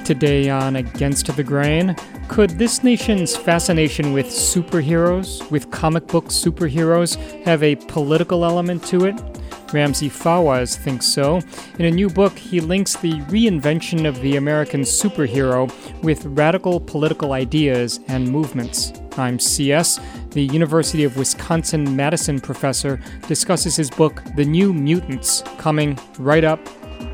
Today on Against the Grain, could this nation's fascination with superheroes, with comic book superheroes, have a political element to it? Ramsey Fawaz thinks so. In a new book, he links the reinvention of the American superhero with radical political ideas and movements. I'm CS. The University of Wisconsin-Madison professor discusses his book, The New Mutants, coming right up.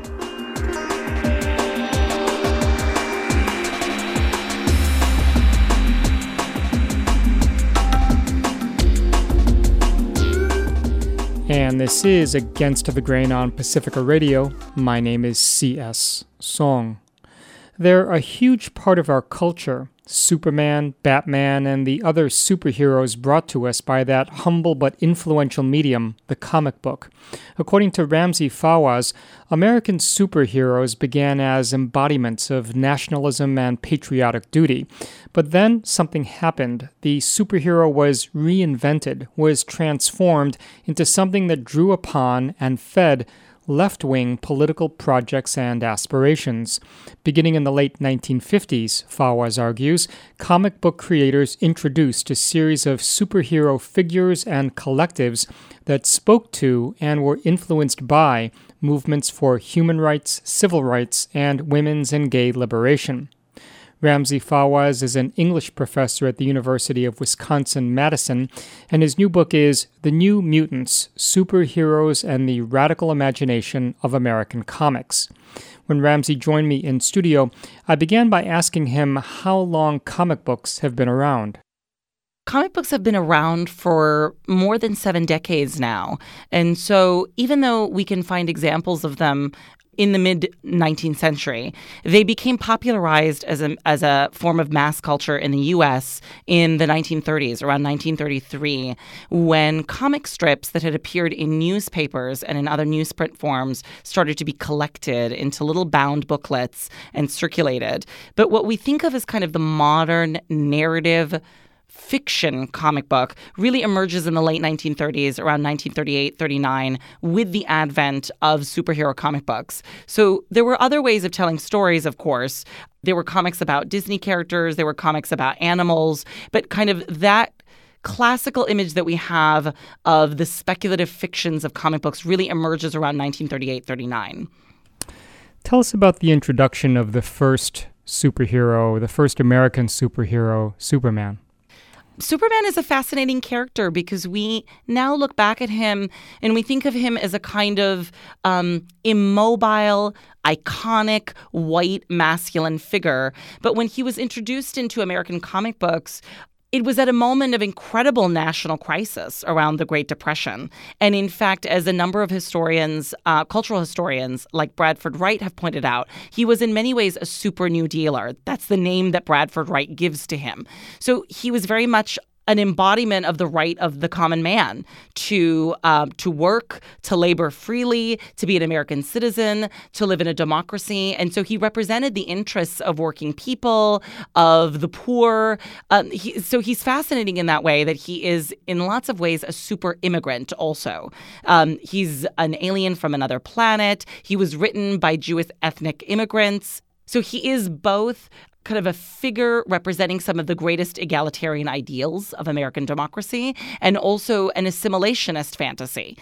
And this is Against the Grain on Pacifica Radio. My name is C.S. Song. They're a huge part of our culture. Superman, Batman, and the other superheroes brought to us by that humble but influential medium, the comic book. According to Ramsey Fawaz, American superheroes began as embodiments of nationalism and patriotic duty. But then something happened. The superhero was reinvented, was transformed into something that drew upon and fed left-wing political projects and aspirations. Beginning in the late 1950s, Fawaz argues, comic book creators introduced a series of superhero figures and collectives that spoke to and were influenced by movements for human rights, civil rights, and women's and gay liberation. Ramsey Fawaz is an English professor at the University of Wisconsin-Madison, and his new book is The New Mutants, Superheroes and the Radical Imagination of American Comics. When Ramsey joined me in studio, I began by asking him how long comic books have been around. Comic books have been around for more than 7 decades now. And so even though we can find examples of them in the mid-19th century, they became popularized as a form of mass culture in the U.S. in the 1930s, around 1933, when comic strips that had appeared in newspapers and in other newsprint forms started to be collected into little bound booklets and circulated. But what we think of as kind of the modern narrative fiction comic book really emerges in the late 1930s, around 1938-39, with the advent of superhero comic books. So there were other ways of telling stories, of course. There were comics about Disney characters, there were comics about animals, but kind of that classical image that we have of the speculative fictions of comic books really emerges around 1938-39. Tell us about the introduction of the first superhero, the first American superhero, Superman. Superman is a fascinating character because we now look back at him and we think of him as a kind of immobile, iconic, white, masculine figure. But when he was introduced into American comic books, it was at a moment of incredible national crisis around the Great Depression. And in fact, as a number of historians, cultural historians like Bradford Wright have pointed out, he was in many ways a super New Dealer. That's the name that Bradford Wright gives to him. So he was very much an embodiment of the right of the common man to work, to labor freely, to be an American citizen, to live in a democracy. And so he represented the interests of working people, of the poor. So he's fascinating in that way that he is, in lots of ways, a super immigrant also. He's an alien from another planet. He was written by Jewish ethnic immigrants. So he is both kind of a figure representing some of the greatest egalitarian ideals of American democracy and also an assimilationist fantasy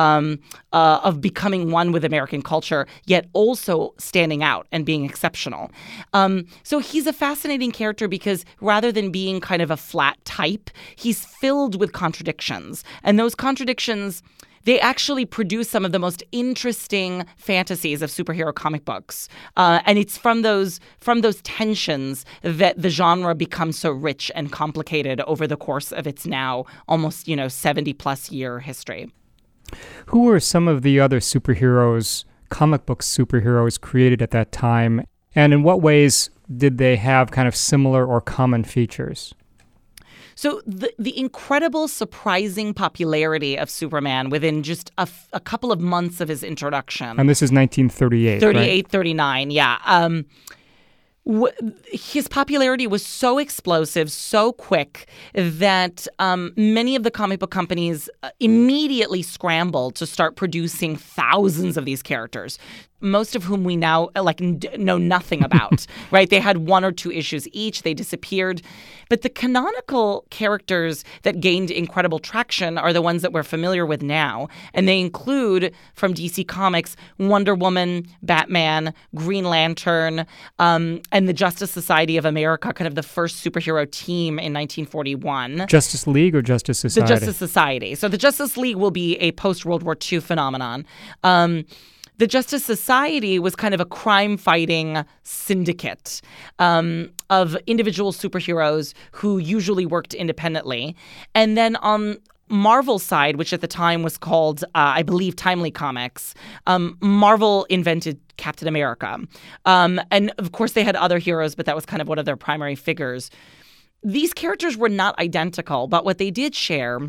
of becoming one with American culture, yet also standing out and being exceptional. So he's a fascinating character because rather than being kind of a flat type, he's filled with contradictions. And those contradictions, they actually produce some of the most interesting fantasies of superhero comic books. And it's from those tensions that the genre becomes so rich and complicated over the course of its now almost, 70-plus year history. Who were some of the other superheroes, comic book superheroes created at that time? And in what ways did they have kind of similar or common features? So the incredible, surprising popularity of Superman within just a couple of months of his introduction. And this is 1938, 38, right? 39, yeah. his popularity was so explosive, so quick, that many of the comic book companies immediately scrambled to start producing thousands of these characters, most of whom we now know nothing about, right? They had 1 or 2 issues each. They disappeared. But the canonical characters that gained incredible traction are the ones that we're familiar with now. And they include, from DC Comics, Wonder Woman, Batman, Green Lantern, and the Justice Society of America, kind of the first superhero team in 1941. Justice League or Justice Society? The Justice Society. So the Justice League will be a post-World War II phenomenon. The Justice Society was kind of a crime-fighting syndicate of individual superheroes who usually worked independently. And then on Marvel's side, which at the time was called, I believe, Timely Comics, Marvel invented Captain America. And, of course, they had other heroes, but that was kind of one of their primary figures. These characters were not identical, but what they did share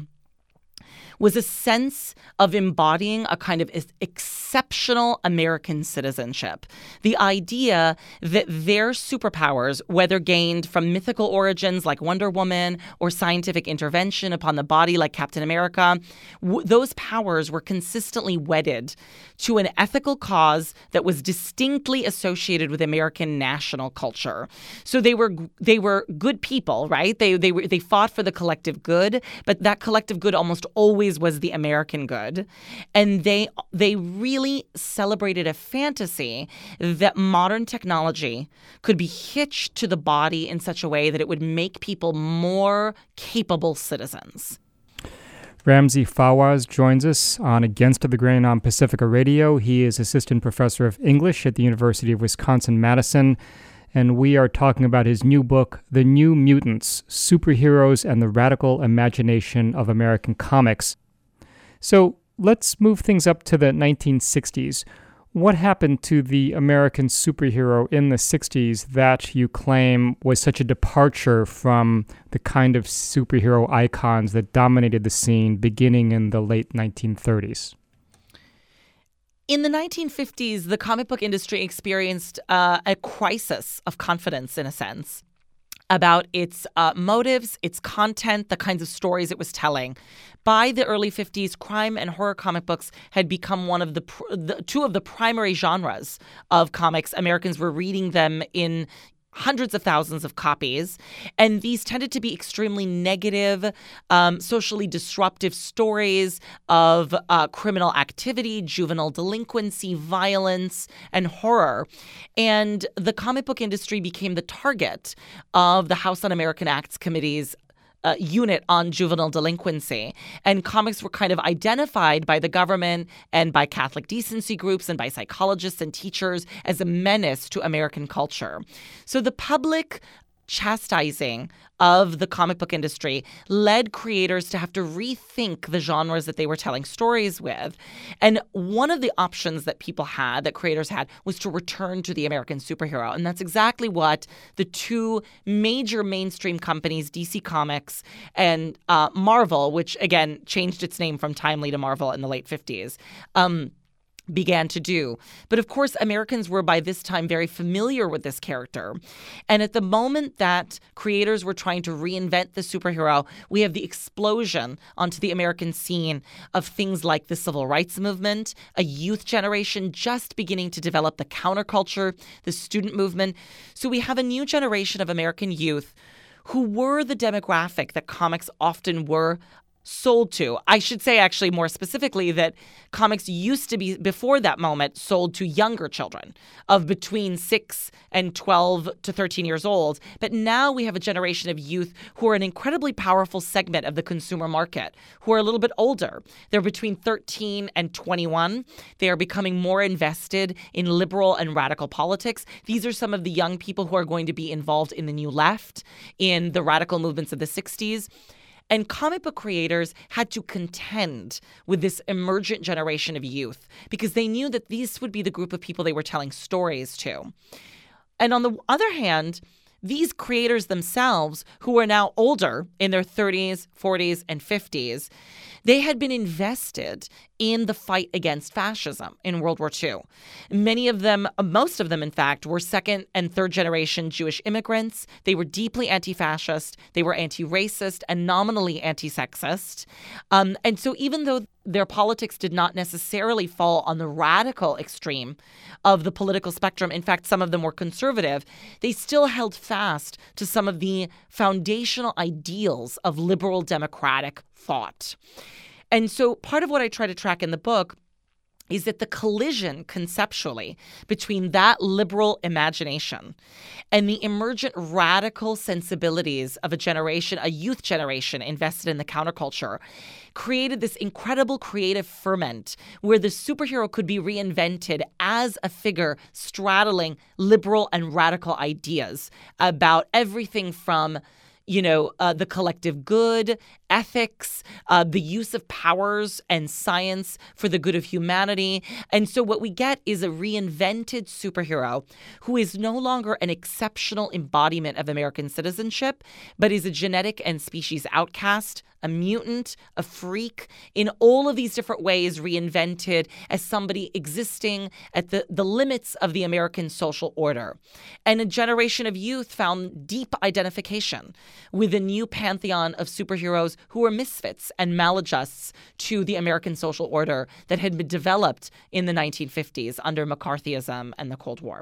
was a sense of embodying a kind of exceptional American citizenship. The idea that their superpowers, whether gained from mythical origins like Wonder Woman or scientific intervention upon the body like Captain America, those powers were consistently wedded to an ethical cause that was distinctly associated with American national culture. So they were good people, right? They fought for the collective good, but that collective good almost always was the American good. And they really celebrated a fantasy that modern technology could be hitched to the body in such a way that it would make people more capable citizens. Ramsey Fawaz joins us on Against the Grain on Pacifica Radio. He is assistant professor of English at the University of Wisconsin-Madison, and we are talking about his new book, The New Mutants, Superheroes and the Radical Imagination of American Comics. So let's move things up to the 1960s. What happened to the American superhero in the 60s that you claim was such a departure from the kind of superhero icons that dominated the scene beginning in the late 1930s? In the 1950s, the comic book industry experienced a crisis of confidence, in a sense, about its motives, its content, the kinds of stories it was telling. By the early 50s, crime and horror comic books had become one of the two of the primary genres of comics. Americans were reading them in hundreds of thousands of copies, and these tended to be extremely negative, socially disruptive stories of criminal activity, juvenile delinquency, violence, and horror. And the comic book industry became the target of the House Un-American Acts Committee's unit on juvenile delinquency. And comics were kind of identified by the government and by Catholic decency groups and by psychologists and teachers as a menace to American culture. So the public chastising of the comic book industry led creators to have to rethink the genres that they were telling stories with. And one of the options that people had, that creators had, was to return to the American superhero. And that's exactly what the two major mainstream companies, DC Comics and Marvel, which again changed its name from Timely to Marvel in the late 50s, began to do. But of course, Americans were by this time very familiar with this character. And at the moment that creators were trying to reinvent the superhero, we have the explosion onto the American scene of things like the civil rights movement, a youth generation just beginning to develop the counterculture, the student movement. So we have a new generation of American youth who were the demographic that comics often were sold to. I should say, actually, more specifically, that comics used to be, before that moment, sold to younger children of between 6 and 12 to 13 years old. But now we have a generation of youth who are an incredibly powerful segment of the consumer market, who are a little bit older. They're between 13 and 21. They are becoming more invested in liberal and radical politics. These are some of the young people who are going to be involved in the New Left, in the radical movements of the 60s. And comic book creators had to contend with this emergent generation of youth because they knew that these would be the group of people they were telling stories to. And on the other hand, these creators themselves, who are now older in their 30s, 40s, and 50s, they had been invested in the fight against fascism in World War II. Many of them, most of them, in fact, were second and third generation Jewish immigrants. They were deeply anti-fascist. They were anti-racist and nominally anti-sexist. And so even though their politics did not necessarily fall on the radical extreme of the political spectrum, in fact, some of them were conservative, they still held fast to some of the foundational ideals of liberal democratic thought. And so part of what I try to track in the book is that the collision conceptually between that liberal imagination and the emergent radical sensibilities of a generation, a youth generation invested in the counterculture, created this incredible creative ferment where the superhero could be reinvented as a figure straddling liberal and radical ideas about everything from the collective good, ethics, the use of powers and science for the good of humanity. And so what we get is a reinvented superhero who is no longer an exceptional embodiment of American citizenship, but is a genetic and species outcast, a mutant, a freak, in all of these different ways reinvented as somebody existing at the limits of the American social order. And a generation of youth found deep identification with a new pantheon of superheroes who were misfits and maladjusts to the American social order that had been developed in the 1950s under McCarthyism and the Cold War.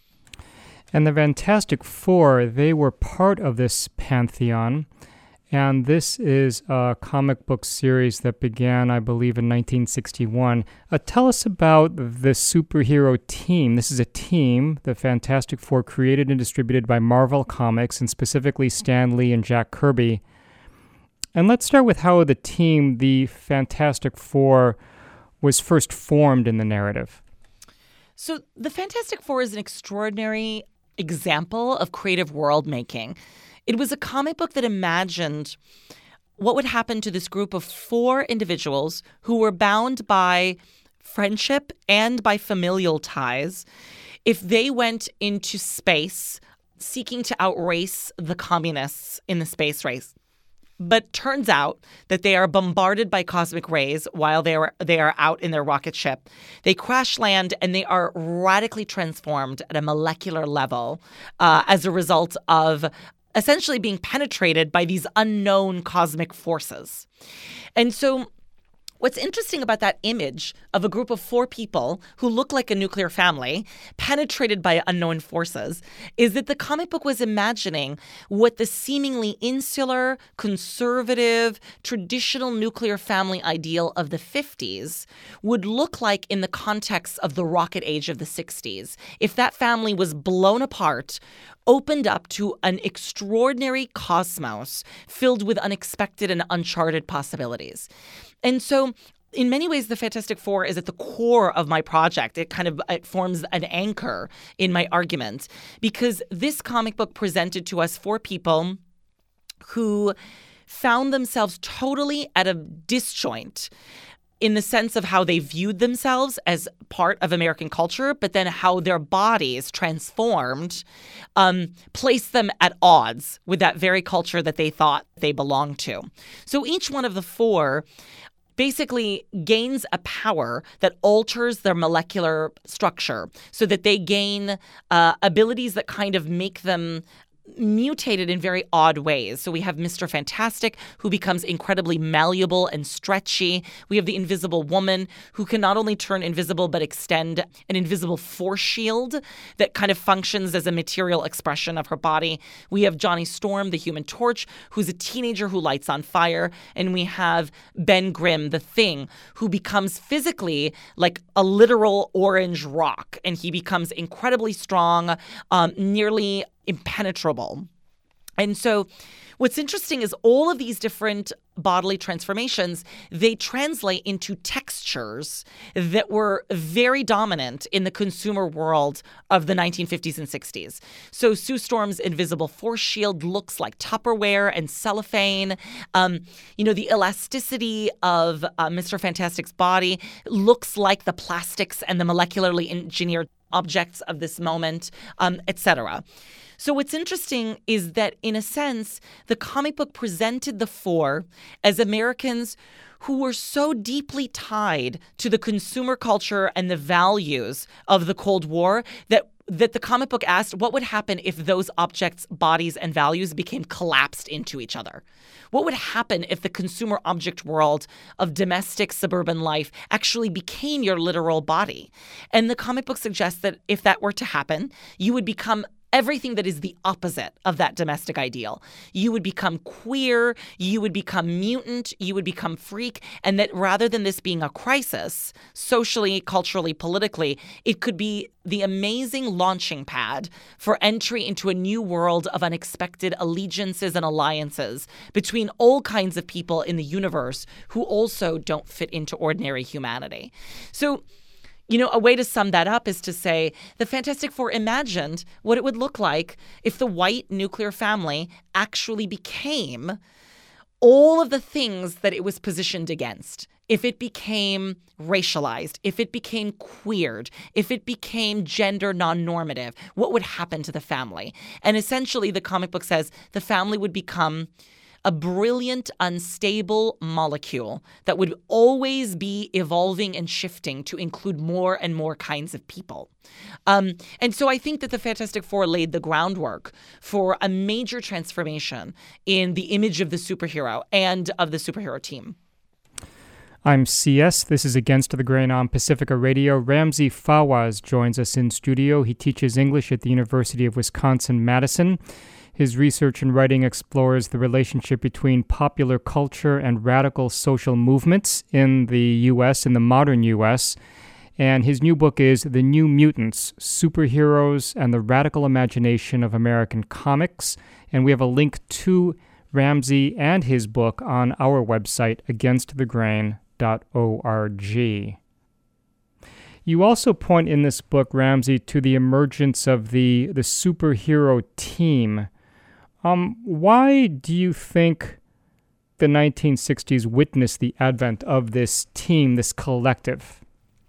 And the Fantastic Four, they were part of this pantheon. And this is a comic book series that began, I believe, in 1961. Tell us about the superhero team. This is a team, the Fantastic Four, created and distributed by Marvel Comics, and specifically Stan Lee and Jack Kirby. And let's start with how the team, the Fantastic Four, was first formed in the narrative. So the Fantastic Four is an extraordinary example of creative world making. It was a comic book that imagined what would happen to this group of four individuals who were bound by friendship and by familial ties if they went into space seeking to outrace the communists in the space race. But turns out that they are bombarded by cosmic rays while they are out in their rocket ship. They crash land and they are radically transformed at a molecular level as a result of essentially being penetrated by these unknown cosmic forces. And so what's interesting about that image of a group of four people who look like a nuclear family penetrated by unknown forces is that the comic book was imagining what the seemingly insular, conservative, traditional nuclear family ideal of the 50s would look like in the context of the rocket age of the 60s. If that family was blown apart, opened up to an extraordinary cosmos filled with unexpected and uncharted possibilities. And so in many ways, the Fantastic Four is at the core of my project. It forms an anchor in my argument because this comic book presented to us four people who found themselves totally at a disjoint in the sense of how they viewed themselves as part of American culture, but then how their bodies transformed placed them at odds with that very culture that they thought they belonged to. So each one of the four basically gains a power that alters their molecular structure so that they gain abilities that kind of make them mutated in very odd ways. So we have Mr. Fantastic, who becomes incredibly malleable and stretchy. We have the Invisible Woman, who can not only turn invisible but extend an invisible force shield that kind of functions as a material expression of her body. We have Johnny Storm, the Human Torch, who's a teenager who lights on fire. And we have Ben Grimm, the Thing, who becomes physically like a literal orange rock. And he becomes incredibly strong, nearly impenetrable. And so what's interesting is all of these different bodily transformations, they translate into textures that were very dominant in the consumer world of the 1950s and 60s. So Sue Storm's invisible force shield looks like Tupperware and cellophane. The elasticity of Mr. Fantastic's body looks like the plastics and the molecularly engineered objects of this moment, etc. So what's interesting is that, in a sense, the comic book presented the Four as Americans who were so deeply tied to the consumer culture and the values of the Cold War that the comic book asked what would happen if those objects, bodies, and values became collapsed into each other. What would happen if the consumer object world of domestic suburban life actually became your literal body? And the comic book suggests that if that were to happen, you would become everything that is the opposite of that domestic ideal. You would become queer, you would become mutant, you would become freak, and that rather than this being a crisis, socially, culturally, politically, it could be the amazing launching pad for entry into a new world of unexpected allegiances and alliances between all kinds of people in the universe who also don't fit into ordinary humanity. So, a way to sum that up is to say the Fantastic Four imagined what it would look like if the white nuclear family actually became all of the things that it was positioned against. If it became racialized, if it became queered, if it became gender non-normative, what would happen to the family? And essentially, the comic book says the family would become a brilliant, unstable molecule that would always be evolving and shifting to include more and more kinds of people. And so I think that the Fantastic Four laid the groundwork for a major transformation in the image of the superhero and of the superhero team. I'm CS. This is Against the Grain on Pacifica Radio. Ramsey Fawaz joins us in studio. He teaches English at the University of Wisconsin-Madison. His research and writing explores the relationship between popular culture and radical social movements in the U.S., in the modern U.S., and his new book is The New Mutants, Superheroes and the Radical Imagination of American Comics. And we have a link to Ramsey and his book on our website, againstthegrain.org. You also point in this book, Ramsey, to the emergence of the superhero team. Why do you think the 1960s witnessed the advent of this team, this collective?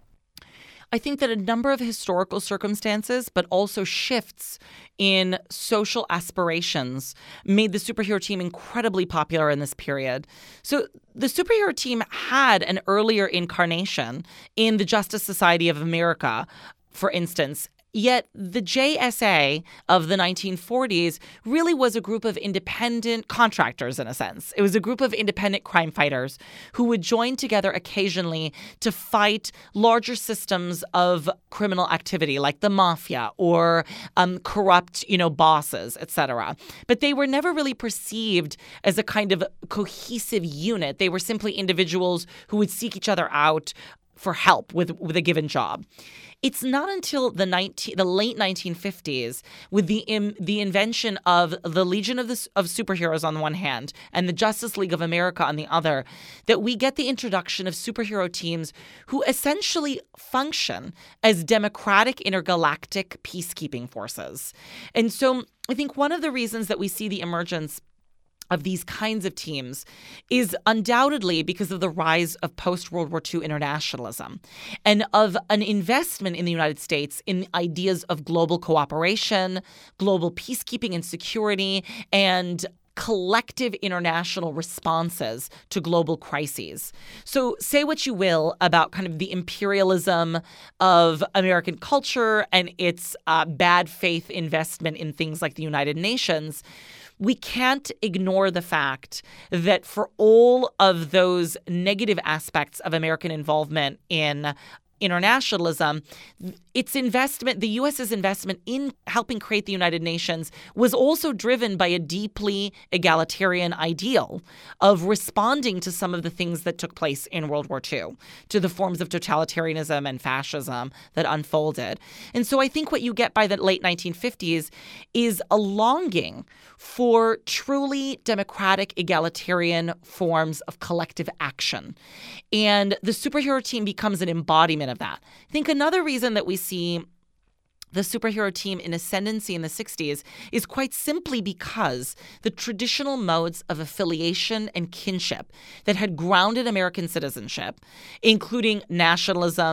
I think that a number of historical circumstances, but also shifts in social aspirations, made the superhero team incredibly popular in this period. So the superhero team had an earlier incarnation in the Justice Society of America, for instance. Yet the JSA of the 1940s really was a group of independent contractors, in a sense. It was a group of independent crime fighters who would join together occasionally to fight larger systems of criminal activity, like the mafia or corrupt, bosses, etc. But they were never really perceived as a kind of cohesive unit. They were simply individuals who would seek each other out for help with a given job. It's not until the late 1950s, with the invention of the Legion of Superheroes on the one hand and the Justice League of America on the other, that we get the introduction of superhero teams who essentially function as democratic intergalactic peacekeeping forces. And so I think one of the reasons that we see the emergence of these kinds of teams is undoubtedly because of the rise of post-World War II internationalism and of an investment in the United States in ideas of global cooperation, global peacekeeping and security, and collective international responses to global crises. So say what you will about kind of the imperialism of American culture and its bad faith investment in things like the United Nations, we can't ignore the fact that for all of those negative aspects of American involvement in internationalism, its investment, the U.S.'s investment in helping create the United Nations was also driven by a deeply egalitarian ideal of responding to some of the things that took place in World War II, to the forms of totalitarianism and fascism that unfolded. And so I think what you get by the late 1950s is a longing for truly democratic, egalitarian forms of collective action. And the superhero team becomes an embodiment of that. I think another reason that we see the superhero team in ascendancy in the 60s is quite simply because the traditional modes of affiliation and kinship that had grounded American citizenship, including nationalism,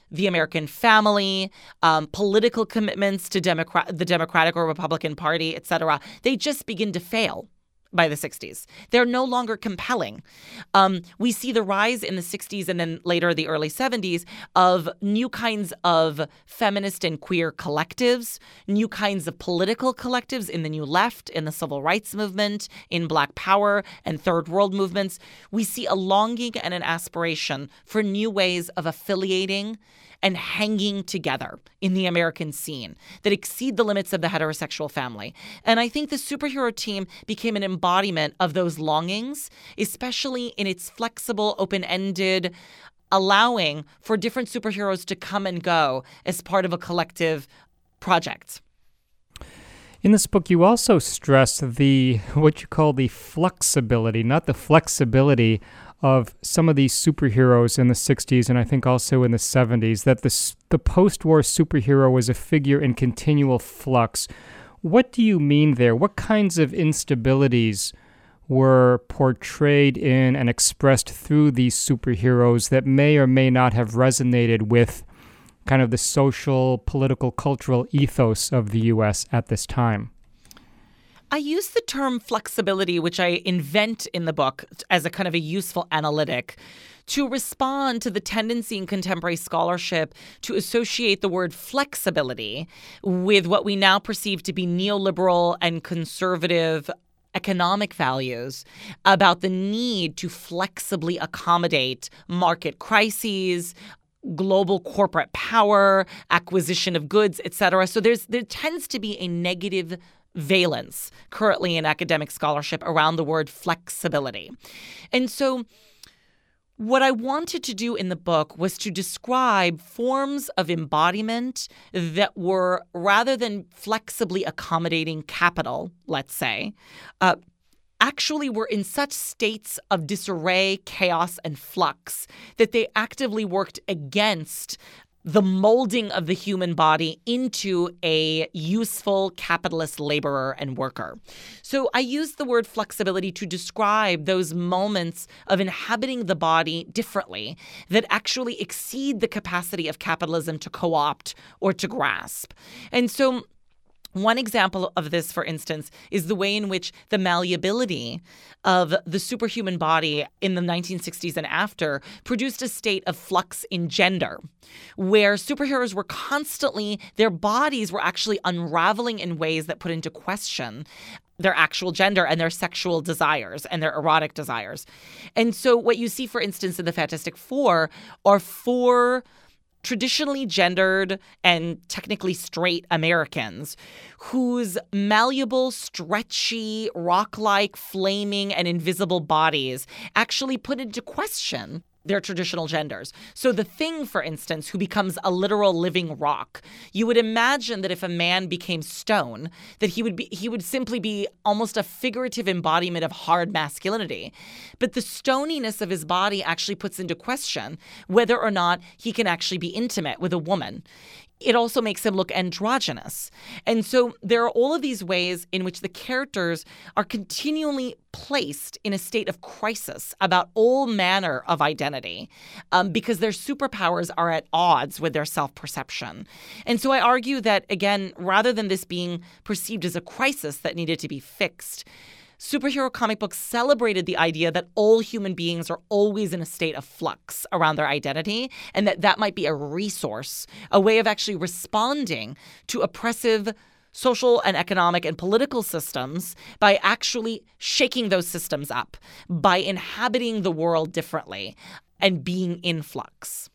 the American family, political commitments to the Democratic or Republican Party, et cetera, they just begin to fail by the 60s. They're no longer compelling. We see the rise in the 60s and then later the early 70s of new kinds of feminist and queer collectives, new kinds of political collectives in the New Left, in the Civil Rights Movement, in Black Power and Third World movements. We see a longing and an aspiration for new ways of affiliating and hanging together in the American scene that exceed the limits of the heterosexual family. And I think the superhero team became an embodiment of those longings, especially in its flexible, open-ended, allowing for different superheroes to come and go as part of a collective project. In this book, you also stress what you call the flexibility, not the flexibility of some of these superheroes in the 60s and I think also in the 70s, that the post-war superhero was a figure in continual flux. What do you mean there? What kinds of instabilities were portrayed in and expressed through these superheroes that may or may not have resonated with kind of the social, political, cultural ethos of the U.S. at this time? I use the term flexibility, which I invent in the book as a kind of a useful analytic, to respond to the tendency in contemporary scholarship to associate the word flexibility with what we now perceive to be neoliberal and conservative economic values about the need to flexibly accommodate market crises, global corporate power, acquisition of goods, et cetera. So there tends to be a negative valence currently in academic scholarship around the word flexibility. And so what I wanted to do in the book was to describe forms of embodiment that were, rather than flexibly accommodating capital, let's say, actually were in such states of disarray, chaos, and flux that they actively worked against the molding of the human body into a useful capitalist laborer and worker. So I use the word flexibility to describe those moments of inhabiting the body differently that actually exceed the capacity of capitalism to co-opt or to grasp. And so one example of this, for instance, is the way in which the malleability of the superhuman body in the 1960s and after produced a state of flux in gender, where superheroes were constantly, their bodies were actually unraveling in ways that put into question their actual gender and their sexual desires and their erotic desires. And so what you see, for instance, in the Fantastic Four are four traditionally gendered and technically straight Americans whose malleable, stretchy, rock-like, flaming, and invisible bodies actually put into question their traditional genders. So the Thing, for instance, who becomes a literal living rock, you would imagine that if a man became stone, that he would simply be almost a figurative embodiment of hard masculinity. But the stoniness of his body actually puts into question whether or not he can actually be intimate with a woman. It also makes him look androgynous. And so there are all of these ways in which the characters are continually placed in a state of crisis about all manner of identity because their superpowers are at odds with their self-perception. And so I argue that, again, rather than this being perceived as a crisis that needed to be fixed, superhero comic books celebrated the idea that all human beings are always in a state of flux around their identity, and that might be a resource, a way of actually responding to oppressive social and economic and political systems by actually shaking those systems up, by inhabiting the world differently and being in flux.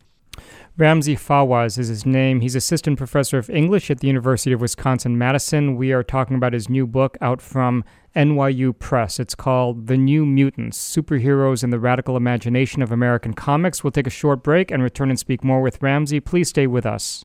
Ramzy Fawaz is his name. He's assistant professor of English at the University of Wisconsin-Madison. We are talking about his new book out from NYU Press. It's called The New Mutants, Superheroes and the Radical Imagination of American Comics. We'll take a short break and return and speak more with Ramzy. Please stay with us.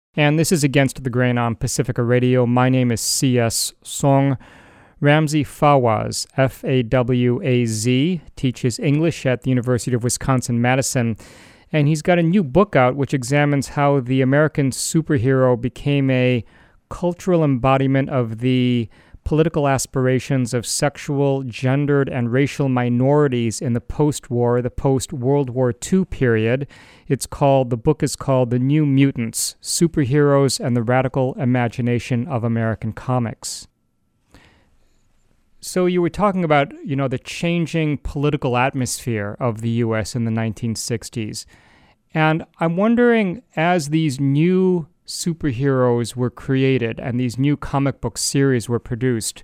And this is Against the Grain on Pacifica Radio. My name is C.S. Song. Ramzi Fawaz, F-A-W-A-Z, teaches English at the University of Wisconsin-Madison. And he's got a new book out which examines how the American superhero became a cultural embodiment of the political aspirations of sexual, gendered, and racial minorities in the post-war, the post-World War II period. The book is called The New Mutants, Superheroes and the Radical Imagination of American Comics. So you were talking about, the changing political atmosphere of the U.S. in the 1960s. And I'm wondering, as these new superheroes were created and these new comic book series were produced,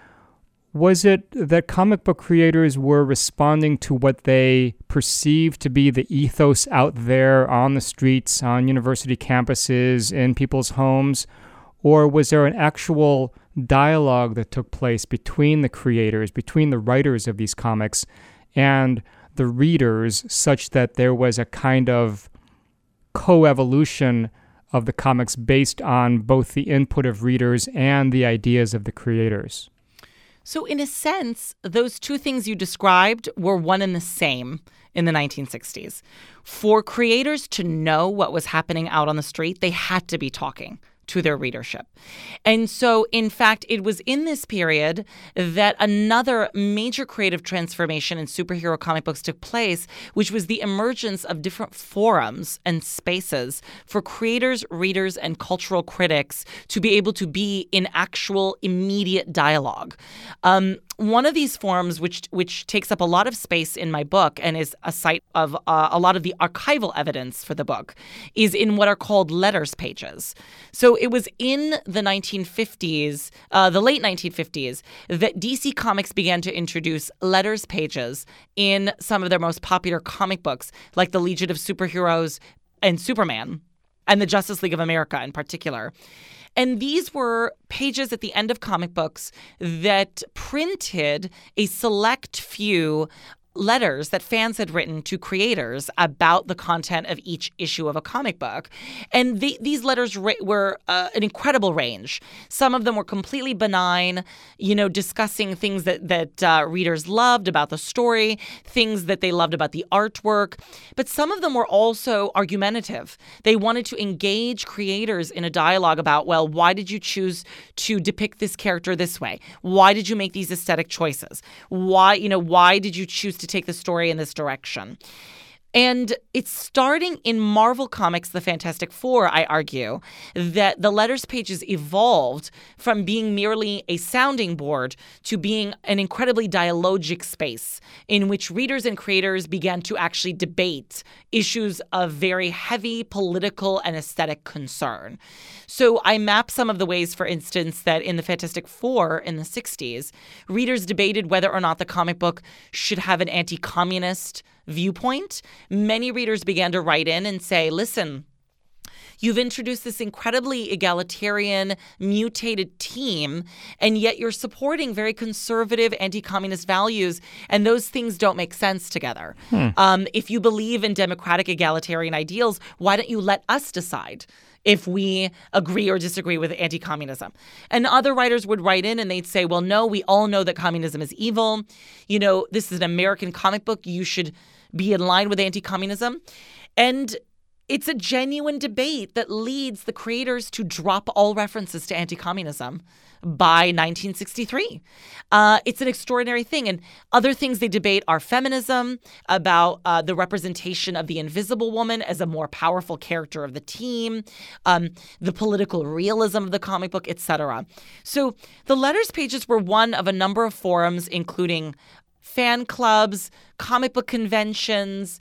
was it that comic book creators were responding to what they perceived to be the ethos out there on the streets, on university campuses, in people's homes? Or was there an actual dialogue that took place between the creators, between the writers of these comics, and the readers, such that there was a kind of coevolution of the comics based on both the input of readers and the ideas of the creators? So in a sense, those two things you described were one and the same in the 1960s. For creators to know what was happening out on the street, they had to be talking to their readership. And so, in fact, it was in this period that another major creative transformation in superhero comic books took place, which was the emergence of different forums and spaces for creators, readers, and cultural critics to be able to be in actual immediate dialogue. One of these forums, which takes up a lot of space in my book and is a site of a lot of the archival evidence for the book, is in what are called letters pages. So it was in the 1950s, the late 1950s, that DC Comics began to introduce letters pages in some of their most popular comic books, like the Legion of Superheroes and Superman, and the Justice League of America in particular. And these were pages at the end of comic books that printed a select few letters that fans had written to creators about the content of each issue of a comic book. And these letters were an incredible range. Some of them were completely benign, discussing things that readers loved about the story, things that they loved about the artwork. But some of them were also argumentative. They wanted to engage creators in a dialogue about, well, why did you choose to depict this character this way? Why did you make these aesthetic choices? Why did you choose to take the story in this direction? And it's starting in Marvel Comics, The Fantastic Four, I argue, that the letters pages evolved from being merely a sounding board to being an incredibly dialogic space in which readers and creators began to actually debate issues of very heavy political and aesthetic concern. So I map some of the ways, for instance, that in The Fantastic Four in the 60s, readers debated whether or not the comic book should have an anti-communist viewpoint. Many readers began to write in and say, listen, you've introduced this incredibly egalitarian, mutated team, and yet you're supporting very conservative anti-communist values, and those things don't make sense together. If you believe in democratic egalitarian ideals, why don't you let us decide if we agree or disagree with anti-communism? And other writers would write in and they'd say, well, no, we all know that communism is evil. This is an American comic book. You should be in line with anti-communism. And it's a genuine debate that leads the creators to drop all references to anti-communism by 1963. It's an extraordinary thing. And other things they debate are feminism, about the representation of the Invisible Woman as a more powerful character of the team, the political realism of the comic book, etc. So the letters pages were one of a number of forums, including fan clubs, comic book conventions,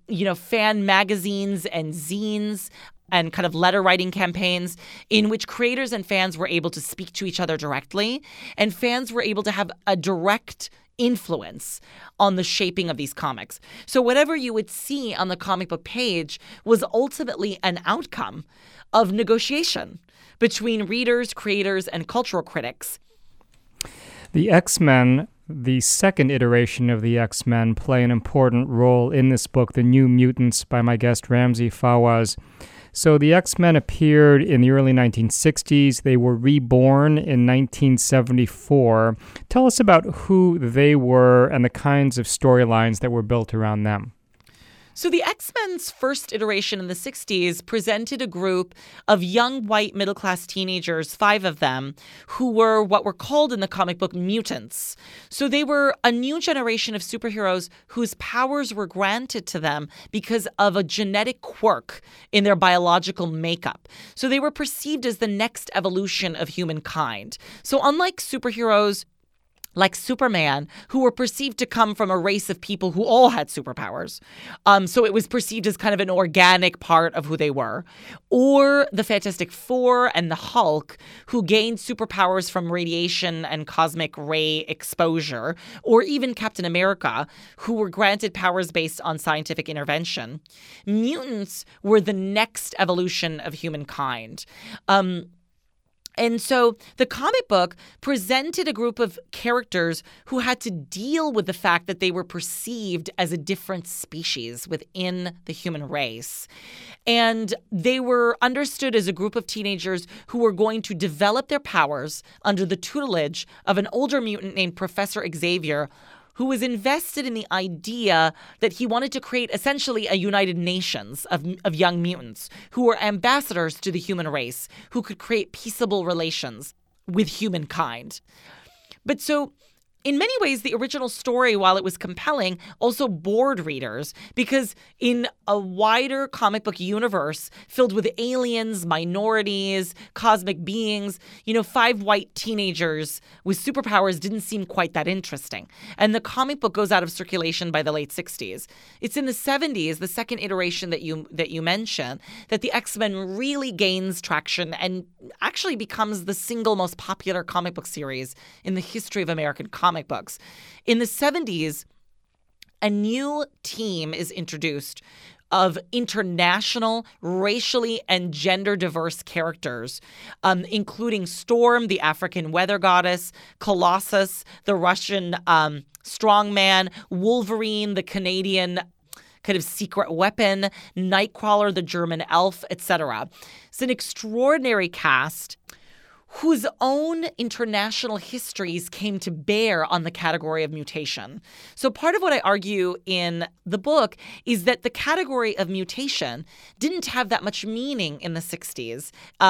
fan magazines and zines, and kind of letter writing campaigns in which creators and fans were able to speak to each other directly, and fans were able to have a direct influence on the shaping of these comics. So whatever you would see on the comic book page was ultimately an outcome of negotiation between readers, creators, and cultural critics. The X-Men, the second iteration of the X-Men, play an important role in this book, The New Mutants, by my guest Ramzi Fawaz. So the X-Men appeared in the early 1960s. They were reborn in 1974. Tell us about who they were and the kinds of storylines that were built around them. So the X-Men's first iteration in the 60s presented a group of young white middle-class teenagers, 5 of them, who were what were called in the comic book mutants. So they were a new generation of superheroes whose powers were granted to them because of a genetic quirk in their biological makeup. So they were perceived as the next evolution of humankind. So unlike superheroes like Superman, who were perceived to come from a race of people who all had superpowers. So it was perceived as kind of an organic part of who they were. Or the Fantastic Four and the Hulk, who gained superpowers from radiation and cosmic ray exposure. Or even Captain America, who were granted powers based on scientific intervention. Mutants were the next evolution of humankind. And so the comic book presented a group of characters who had to deal with the fact that they were perceived as a different species within the human race. And they were understood as a group of teenagers who were going to develop their powers under the tutelage of an older mutant named Professor Xavier, who was invested in the idea that he wanted to create essentially a United Nations of young mutants who were ambassadors to the human race, who could create peaceable relations with humankind. But so in many ways, the original story, while it was compelling, also bored readers because in a wider comic book universe filled with aliens, minorities, cosmic beings, 5 white teenagers with superpowers didn't seem quite that interesting. And the comic book goes out of circulation by the late 60s. It's in the 70s, the second iteration that you mentioned, that the X-Men really gains traction and actually becomes the single most popular comic book series in the history of American comic books. In the 70s, a new team is introduced of international, racially and gender diverse characters, including Storm, the African weather goddess, Colossus, the Russian strongman, Wolverine, the Canadian kind of secret weapon, Nightcrawler, the German elf, etc. It's an extraordinary cast whose own international histories came to bear on the category of mutation. So part of what I argue in the book is that the category of mutation didn't have that much meaning in the 60s,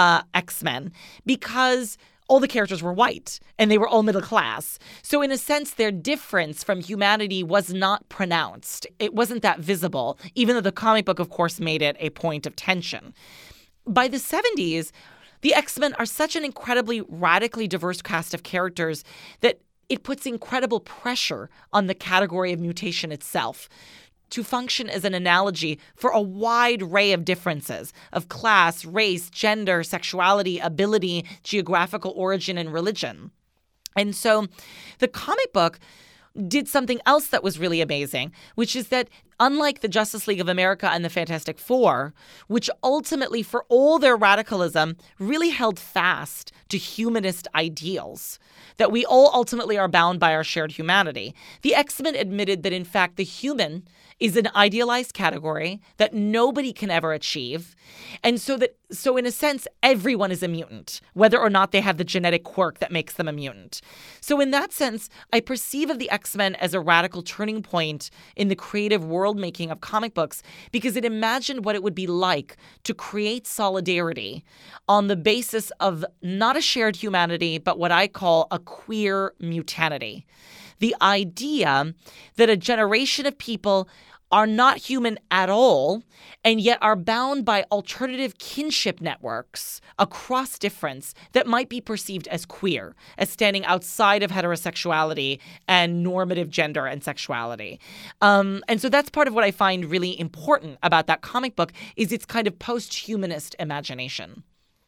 X-Men, because all the characters were white and they were all middle class. So in a sense, their difference from humanity was not pronounced. It wasn't that visible, even though the comic book, of course, made it a point of tension. By the 70s, the X-Men are such an incredibly radically diverse cast of characters that it puts incredible pressure on the category of mutation itself to function as an analogy for a wide array of differences of class, race, gender, sexuality, ability, geographical origin, and religion. And so the comic book did something else that was really amazing, which is that unlike the Justice League of America and the Fantastic Four, which ultimately, for all their radicalism, really held fast to humanist ideals, that we all ultimately are bound by our shared humanity, the X-Men admitted that, in fact, the human is an idealized category that nobody can ever achieve. And so in a sense, everyone is a mutant, whether or not they have the genetic quirk that makes them a mutant. So in that sense, I perceive of the X-Men as a radical turning point in the creative world-making of comic books because it imagined what it would be like to create solidarity on the basis of not a shared humanity, but what I call a queer mutanity. The idea that a generation of people are not human at all, and yet are bound by alternative kinship networks across difference that might be perceived as queer, as standing outside of heterosexuality and normative gender and sexuality. And so that's part of what I find really important about that comic book is its kind of post-humanist imagination.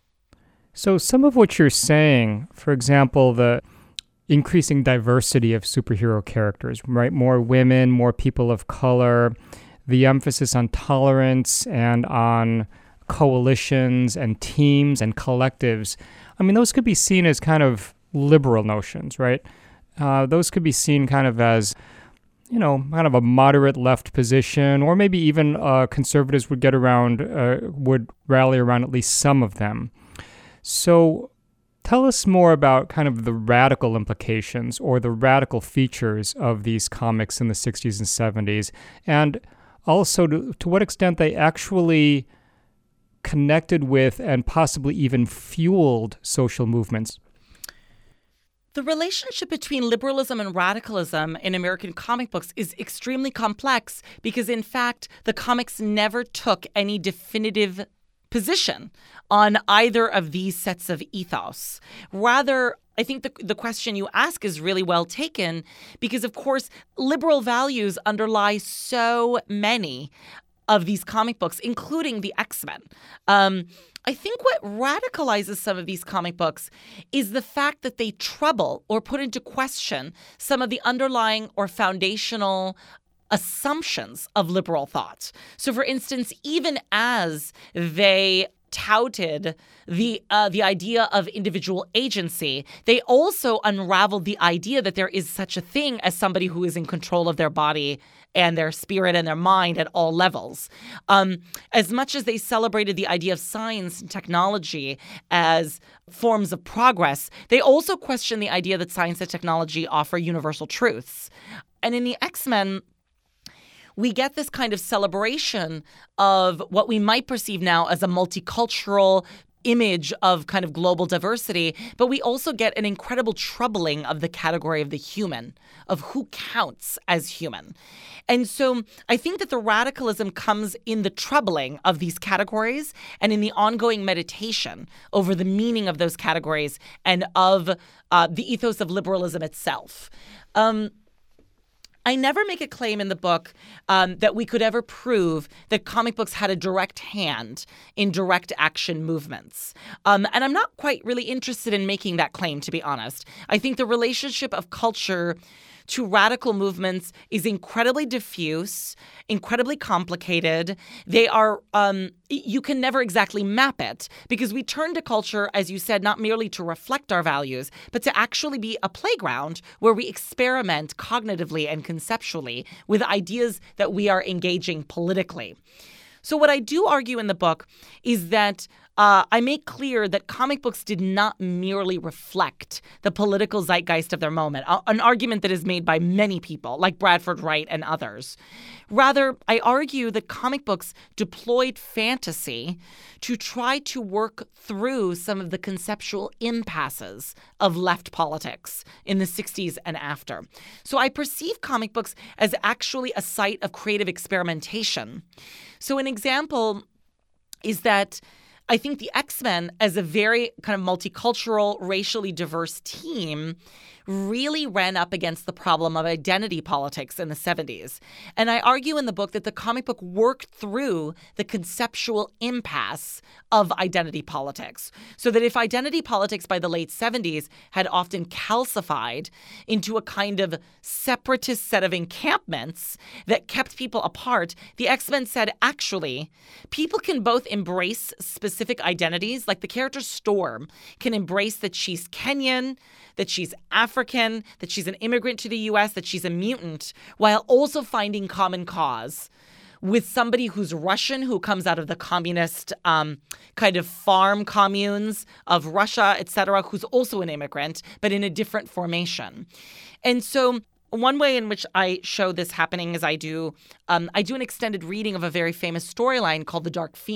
So some of what you're saying, for example, the increasing diversity of superhero characters, right? More women, more people of color, the emphasis on tolerance and on coalitions and teams and collectives. I mean, those could be seen as kind of liberal notions, right? Those could be seen kind of as kind of a moderate left position, or maybe even conservatives would would rally around at least some of them. So tell us more about kind of the radical implications or the radical features of these comics in the 60s and 70s, and also to what extent they actually connected with and possibly even fueled social movements. The relationship between liberalism and radicalism in American comic books is extremely complex because, in fact, the comics never took any definitive position on either of these sets of ethos. Rather, I think the question you ask is really well taken because, of course, liberal values underlie so many of these comic books, including the X-Men. I think what radicalizes some of these comic books is the fact that they trouble or put into question some of the underlying or foundational assumptions of liberal thought. So, for instance, even as they touted the idea of individual agency, they also unraveled the idea that there is such a thing as somebody who is in control of their body and their spirit and their mind at all levels. As much as they celebrated the idea of science and technology as forms of progress, they also questioned the idea that science and technology offer universal truths. And in the X-Men, we get this kind of celebration of what we might perceive now as a multicultural image of kind of global diversity, but we also get an incredible troubling of the category of the human, of who counts as human. And so I think that the radicalism comes in the troubling of these categories and in the ongoing meditation over the meaning of those categories and of the ethos of liberalism itself. I never make a claim in the book that we could ever prove that comic books had a direct hand in direct action movements. And I'm not quite really interested in making that claim, to be honest. I think the relationship of culture to radical movements is incredibly diffuse, incredibly complicated. They are, you can never exactly map it because we turn to culture, as you said, not merely to reflect our values, but to actually be a playground where we experiment cognitively and conceptually with ideas that we are engaging politically. So what I do argue in the book is that I make clear that comic books did not merely reflect the political zeitgeist of their moment, an argument that is made by many people, like Bradford Wright and others. Rather, I argue that comic books deployed fantasy to try to work through some of the conceptual impasses of left politics in the 60s and after. So I perceive comic books as actually a site of creative experimentation. So an example is that I think the X-Men, as a very kind of multicultural, racially diverse team, really ran up against the problem of identity politics in the 70s. And I argue in the book that the comic book worked through the conceptual impasse of identity politics. So that if identity politics by the late 70s had often calcified into a kind of separatist set of encampments that kept people apart, the X-Men said, actually, people can both embrace specific identities, like the character Storm can embrace that she's Kenyan, that she's African, that she's an immigrant to the U.S., that she's a mutant, while also finding common cause with somebody who's Russian, who comes out of the communist kind of farm communes of Russia, et cetera, who's also an immigrant, but in a different formation. And so one way in which I show this happening is I do an extended reading of a very famous storyline called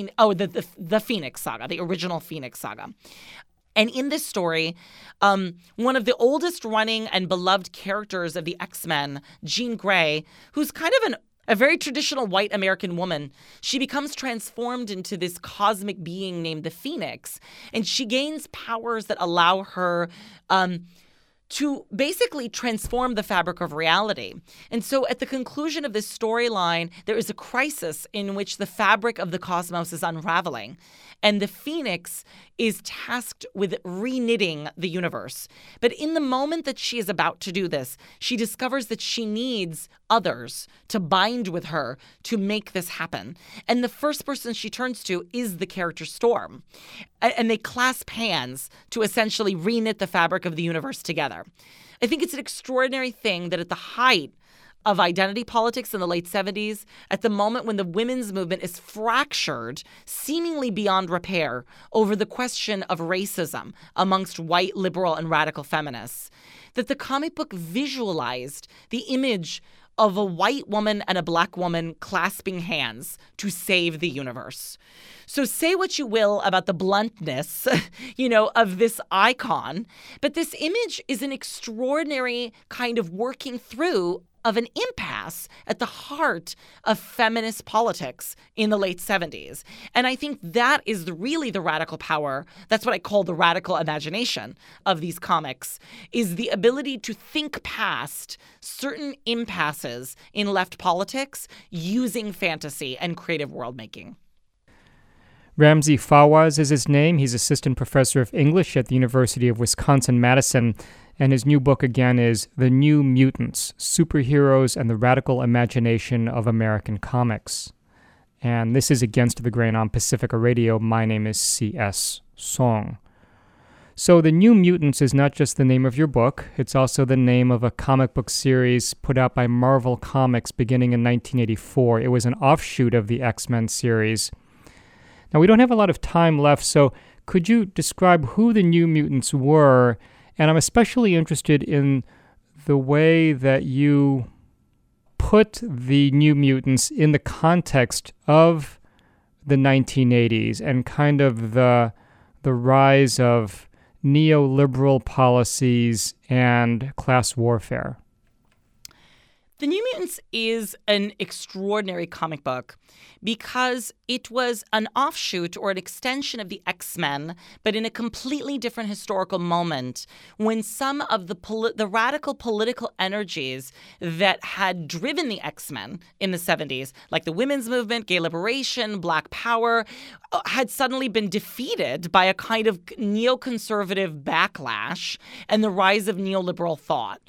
the Phoenix Saga, the original Phoenix Saga. And in this story, one of the oldest running and beloved characters of the X-Men, Jean Grey, who's kind of a very traditional white American woman, she becomes transformed into this cosmic being named the Phoenix, and she gains powers that allow her to basically transform the fabric of reality. And so at the conclusion of this storyline, there is a crisis in which the fabric of the cosmos is unraveling. And the Phoenix is tasked with reknitting the universe. But in the moment that she is about to do this, she discovers that she needs others to bind with her to make this happen. And the first person she turns to is the character Storm. And they clasp hands to essentially reknit the fabric of the universe together. I think it's an extraordinary thing that at the height of identity politics in the late 70s, at the moment when the women's movement is fractured, seemingly beyond repair, over the question of racism amongst white, liberal, and radical feminists, that the comic book visualized the image of a white woman and a black woman clasping hands to save the universe. So say what you will about the bluntness, of this icon, but this image is an extraordinary kind of working through of an impasse at the heart of feminist politics in the late 70s. And I think that is really the radical power. That's what I call the radical imagination of these comics, is the ability to think past certain impasses in left politics using fantasy and creative world making. Ramzy Fawaz is his name. He's assistant professor of English at the University of Wisconsin-Madison. And his new book, again, is The New Mutants, Superheroes and the Radical Imagination of American Comics. And this is Against the Grain on Pacifica Radio. My name is C.S. Song. So The New Mutants is not just the name of your book. It's also the name of a comic book series put out by Marvel Comics beginning in 1984. It was an offshoot of the X-Men series. Now, we don't have a lot of time left, so could you describe who the New Mutants were? And I'm especially interested in the way that you put the New Mutants in the context of the 1980s and kind of the rise of neoliberal policies and class warfare. The New Mutants is an extraordinary comic book because it was an offshoot or an extension of the X-Men, but in a completely different historical moment when some of the radical political energies that had driven the X-Men in the 70s, like the women's movement, gay liberation, Black Power, had suddenly been defeated by a kind of neoconservative backlash and the rise of neoliberal thought.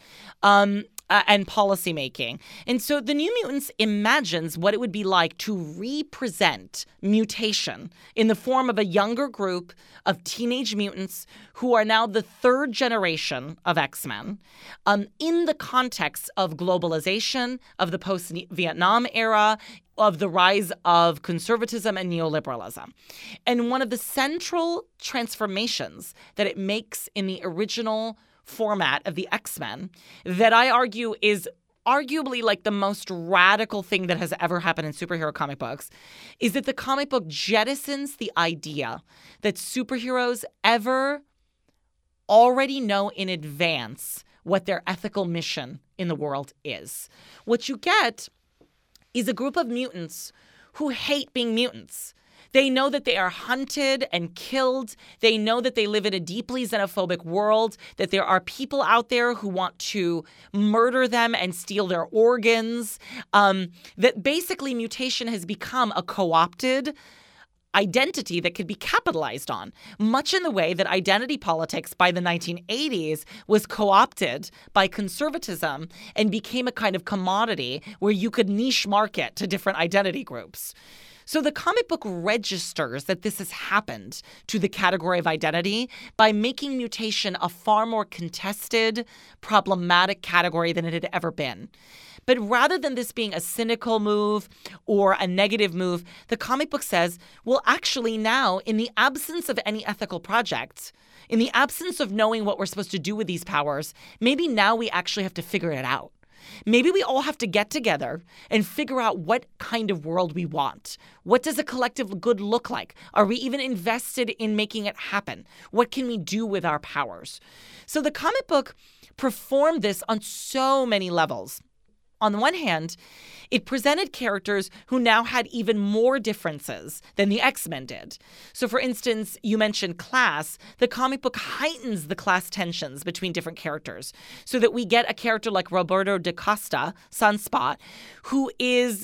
And policymaking. And so the New Mutants imagines what it would be like to represent mutation in the form of a younger group of teenage mutants who are now the third generation of X-Men in the context of globalization, of the post-Vietnam era, of the rise of conservatism and neoliberalism. And one of the central transformations that it makes in the original format of the X-Men that I argue is arguably like the most radical thing that has ever happened in superhero comic books is that the comic book jettisons the idea that superheroes ever already know in advance what their ethical mission in the world is. What you get is a group of mutants who hate being mutants. They know that they are hunted and killed. They know that they live in a deeply xenophobic world, that there are people out there who want to murder them and steal their organs, that basically mutation has become a co-opted identity that could be capitalized on, much in the way that identity politics by the 1980s was co-opted by conservatism and became a kind of commodity where you could niche market to different identity groups. So the comic book registers that this has happened to the category of identity by making mutation a far more contested, problematic category than it had ever been. But rather than this being a cynical move or a negative move, the comic book says, well, actually now, in the absence of any ethical project, in the absence of knowing what we're supposed to do with these powers, maybe now we actually have to figure it out. Maybe we all have to get together and figure out what kind of world we want. What does a collective good look like? Are we even invested in making it happen? What can we do with our powers? So the comic book performed this on so many levels. On the one hand, it presented characters who now had even more differences than the X-Men did. So, for instance, you mentioned class. The comic book heightens the class tensions between different characters so that we get a character like Roberto da Costa, Sunspot, who is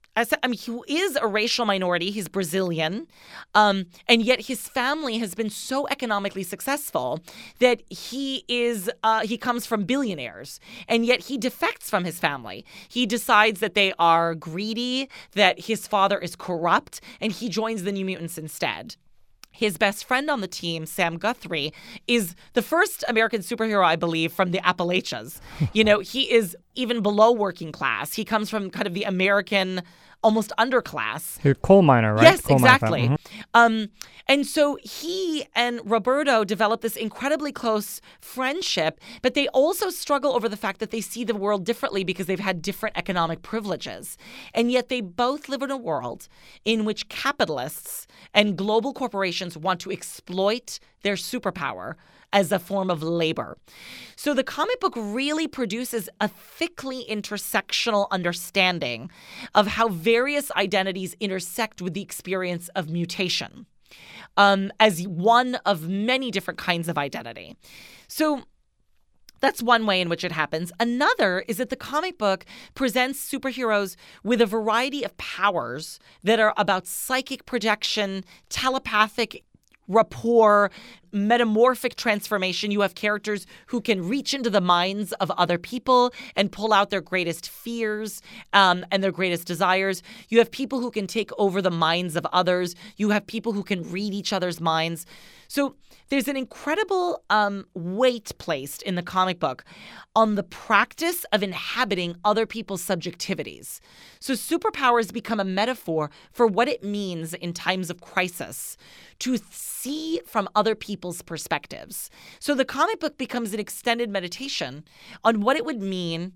a racial minority. He's Brazilian, and yet his family has been so economically successful that he comes from billionaires, and yet he defects from his family. He decides that they are greedy, that his father is corrupt, and he joins the New Mutants instead. his best friend on the team, Sam Guthrie, is the first American superhero, I believe, from the Appalachians. He is even below working class. He comes from kind of the American almost underclass. He's a coal miner, right? Yes, coal exactly. Mm-hmm. And so he and Roberto develop this incredibly close friendship, but they also struggle over the fact that they see the world differently because they've had different economic privileges. And yet they both live in a world in which capitalists and global corporations want to exploit their superpower as a form of labor. So the comic book really produces a thickly intersectional understanding of how various identities intersect with the experience of mutation as one of many different kinds of identity. So that's one way in which it happens. Another is that the comic book presents superheroes with a variety of powers that are about psychic projection, telepathic rapport, metamorphic transformation. You have characters who can reach into the minds of other people and pull out their greatest fears and their greatest desires. You have people who can take over the minds of others. You have people who can read each other's minds. So there's an incredible weight placed in the comic book on the practice of inhabiting other people's subjectivities. So superpowers become a metaphor for what it means in times of crisis to see from other people's perspectives. So the comic book becomes an extended meditation on what it would mean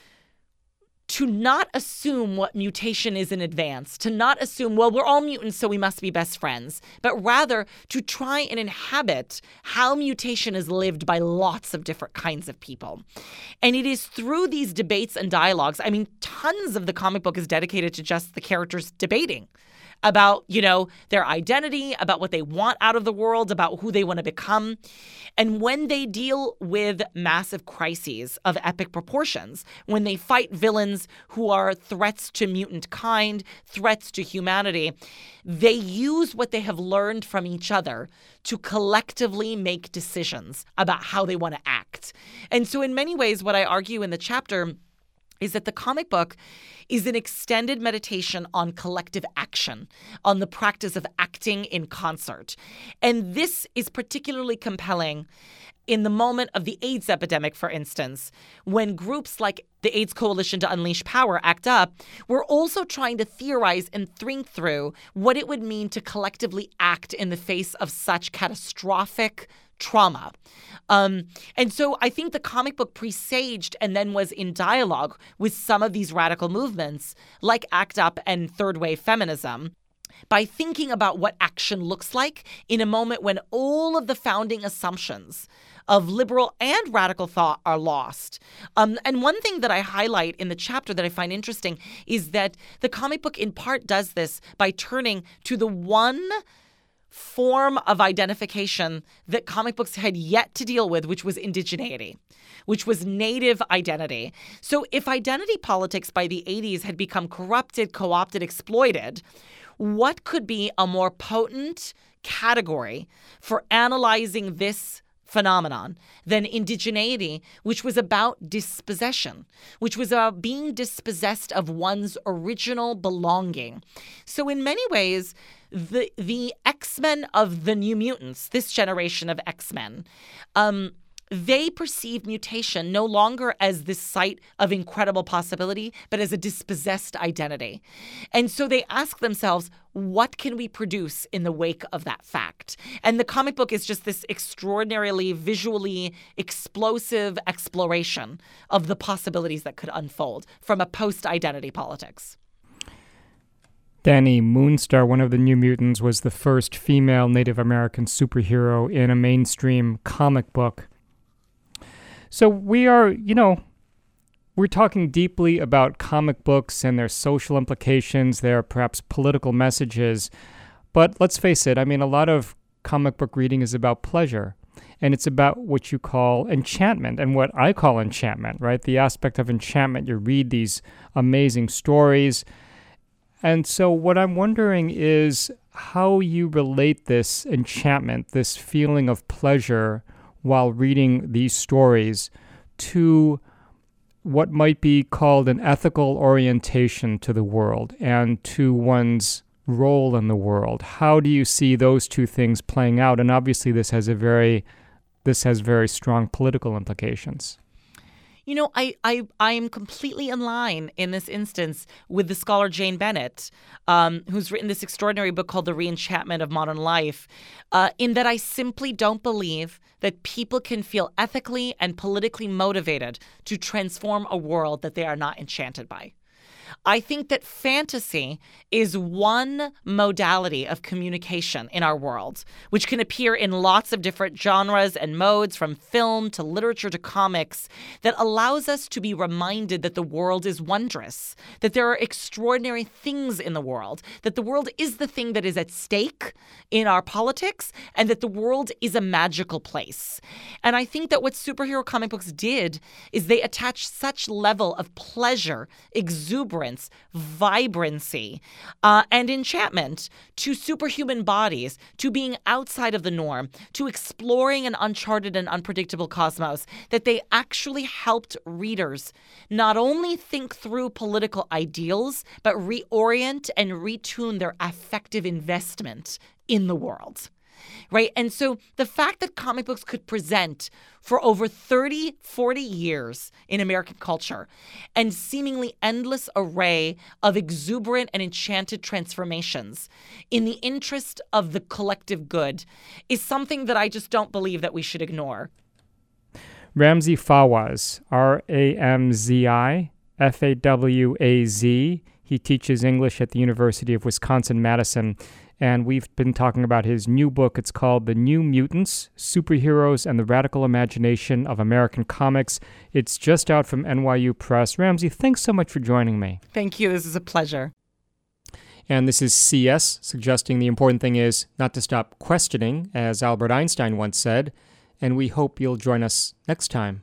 to not assume what mutation is in advance, to not assume, well, we're all mutants, so we must be best friends, but rather to try and inhabit how mutation is lived by lots of different kinds of people. And it is through these debates and dialogues, tons of the comic book is dedicated to just the characters debating about, their identity, about what they want out of the world, about who they want to become. And when they deal with massive crises of epic proportions, when they fight villains who are threats to mutant kind, threats to humanity, they use what they have learned from each other to collectively make decisions about how they want to act. And so in many ways, what I argue in the chapter is that the comic book is an extended meditation on collective action, on the practice of acting in concert. And this is particularly compelling in the moment of the AIDS epidemic, for instance, when groups like the AIDS Coalition to Unleash Power, ACT UP, were also trying to theorize and think through what it would mean to collectively act in the face of such catastrophic trauma. And so I think the comic book presaged and then was in dialogue with some of these radical movements like ACT UP and third wave feminism by thinking about what action looks like in a moment when all of the founding assumptions of liberal and radical thought are lost. And one thing that I highlight in the chapter that I find interesting is that the comic book in part does this by turning to the one form of identification that comic books had yet to deal with, which was indigeneity, which was native identity. So if identity politics by the 80s had become corrupted, co-opted, exploited, what could be a more potent category for analyzing this phenomenon than indigeneity, which was about dispossession, which was about being dispossessed of one's original belonging. So in many ways, the X-Men of the New Mutants, this generation of X-Men, they perceive mutation no longer as this site of incredible possibility, but as a dispossessed identity. And so they ask themselves, what can we produce in the wake of that fact? And the comic book is just this extraordinarily visually explosive exploration of the possibilities that could unfold from a post-identity politics. Dani Moonstar, one of the New Mutants, was the first female Native American superhero in a mainstream comic book. So we're talking deeply about comic books and their social implications, their perhaps political messages. But let's face it, a lot of comic book reading is about pleasure. And it's about what you call enchantment and what I call enchantment, right? The aspect of enchantment. You read these amazing stories. And so what I'm wondering is how you relate this enchantment, this feeling of pleasure while reading these stories, to what might be called an ethical orientation to the world and to one's role in the world? How do you see those two things playing out? And obviously this has very strong political implications. You know, I am completely in line in this instance with the scholar Jane Bennett, who's written this extraordinary book called The Reenchantment of Modern Life, in that I simply don't believe that people can feel ethically and politically motivated to transform a world that they are not enchanted by. I think that fantasy is one modality of communication in our world, which can appear in lots of different genres and modes, from film to literature to comics, that allows us to be reminded that the world is wondrous, that there are extraordinary things in the world, that the world is the thing that is at stake in our politics, and that the world is a magical place. And I think that what superhero comic books did is they attached such level of pleasure, exuberance, vibrancy, and enchantment to superhuman bodies, to being outside of the norm, to exploring an uncharted and unpredictable cosmos, that they actually helped readers not only think through political ideals, but reorient and retune their affective investment in the world. Right? And so the fact that comic books could present for over 30, 40 years in American culture and seemingly endless array of exuberant and enchanted transformations in the interest of the collective good is something that I just don't believe that we should ignore. Ramzi Fawaz, Ramzi Fawaz. He teaches English at the University of Wisconsin-Madison. And we've been talking about his new book. It's called The New Mutants, Superheroes and the Radical Imagination of American Comics. It's just out from NYU Press. Ramzi, thanks so much for joining me. Thank you. This is a pleasure. And this is CS, suggesting the important thing is not to stop questioning, as Albert Einstein once said. And we hope you'll join us next time.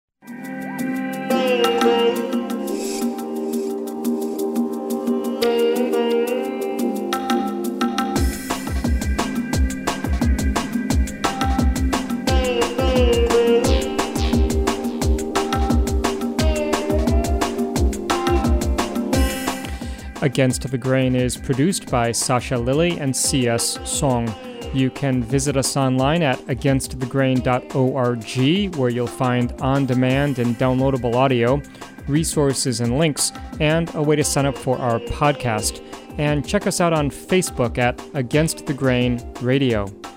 Against the Grain is produced by Sasha Lilly and C.S. Song. You can visit us online at againstthegrain.org, where you'll find on-demand and downloadable audio, resources and links, and a way to sign up for our podcast. And check us out on Facebook at Against the Grain Radio.